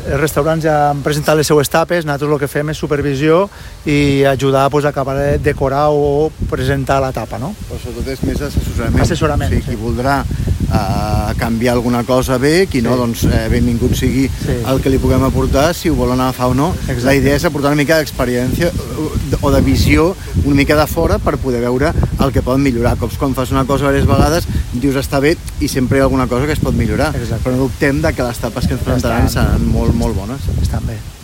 els restaurants ja han presentat les seues tapes, nosaltres el que fem és supervisió i ajudar a acabar de decorar o presentar la tapa, no? Però sobretot és més assessorament. Assessorament, o sigui, qui voldrà canviar alguna cosa bé, qui no, doncs benvingut sigui el que li puguem aportar, si ho volen agafar o no. Exacte. La idea és aportar una mica d'experiència o de visió una mica de fora per poder veure el que poden millorar. Cops quan fas una cosa diverses vegades, dius està bé i sempre hi ha alguna cosa que es pot millorar. Exacte. Però no dubtem de que les tapes que ens presentaran seran molt, molt bones. Estan bé.